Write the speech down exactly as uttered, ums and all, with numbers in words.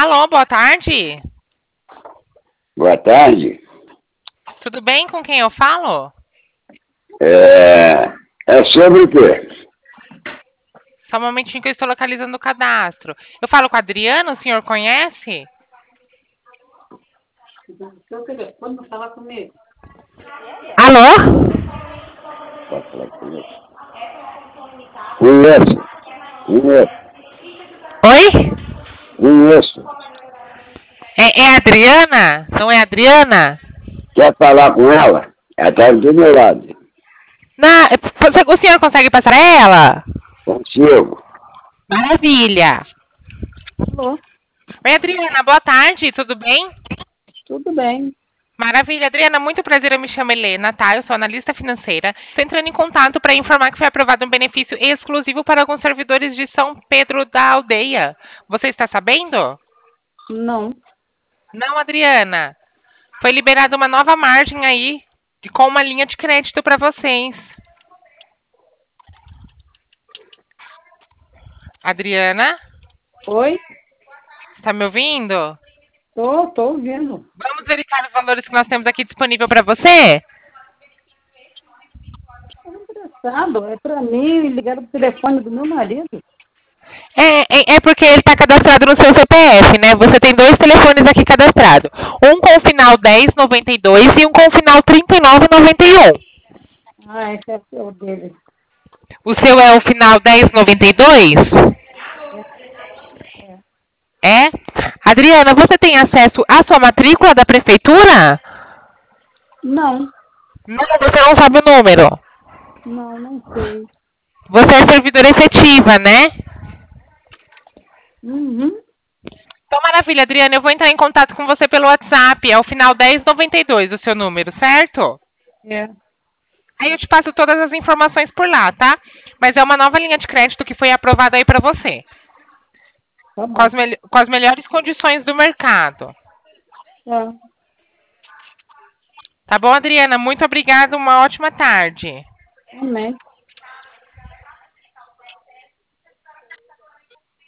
Alô, boa tarde. Boa tarde. Tudo bem? Com quem eu falo? É, é sobre o quê? Só um momentinho que eu estou localizando o cadastro. Eu falo com a Adriana, o senhor conhece? Seu telefone não fala comigo. Alô? Pode falar comigo. Conheço. Conheço. Oi? Conheço. É, é a Adriana? Não é a Adriana? Quer falar com ela? Ela está do meu lado. Não, você- o senhor consegue passar ela? Consigo. Maravilha. Alô, Oi, Adriana, boa tarde, tudo bem? tudo bem. Maravilha, Adriana, muito prazer, eu me chamo Helena, tá? Eu sou analista financeira. Estou entrando em contato para informar que foi aprovado um benefício exclusivo para alguns servidores de São Pedro da Aldeia. Você está sabendo? Não. Não, Adriana. Foi liberada uma nova margem aí, de- com uma linha de crédito para vocês. Adriana, Oi? está me ouvindo? Tô, tô ouvindo. Vamos verificar os valores que nós temos aqui disponível para você? Engraçado, é pra mim, ligaram pro telefone do meu marido. É, é, é porque ele está cadastrado no seu C P F, né? Você tem dois telefones aqui cadastrados. Um com o final dez noventa e dois e um com o final trinta e nove noventa e um. Ah, esse é o dele. O seu é o final dez noventa e dois? É. É? Adriana, você tem acesso à sua matrícula da prefeitura? Não, Não, você não sabe o número. não, não sei. Você é servidora efetiva, né? Uhum. Então, maravilha, Adriana, eu vou entrar em contato com você pelo WhatsApp. É o final dez noventa e dois o seu número, certo? É, Aí eu te passo todas as informações por lá, tá? Mas é uma nova linha de crédito que foi aprovada aí para você. tá Com as, bom. mel- com as melhores condições do mercado. Tá. Tá bom, Adriana? Muito obrigada. Uma ótima tarde. Amém.